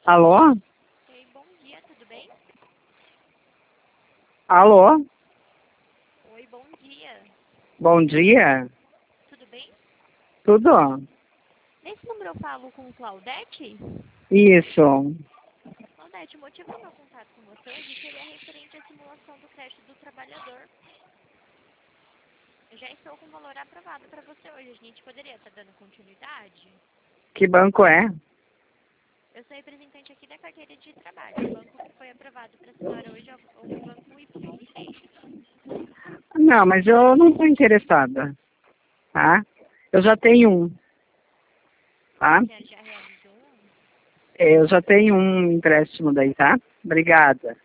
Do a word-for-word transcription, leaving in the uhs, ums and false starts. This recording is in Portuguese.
Alô? Oi, bom dia, tudo bem? Alô? Oi, bom dia, Bom dia? tudo bem? Tudo? Nesse número eu falo com Claudete? Isso. Claudete, o motivo do meu contato com você hoje seria referente à simulação do crédito do trabalhador. Eu já estou com o valor aprovado para você hoje, a gente poderia estar dando continuidade? Que banco é? Eu sou representante aqui da carteira de trabalho. O banco que foi aprovado para a senhora hoje é o o Banco Y. Não, mas eu não estou interessada, tá? Eu já tenho um, tá? Você já realizou um? Eu já tenho um empréstimo daí, tá? Obrigada.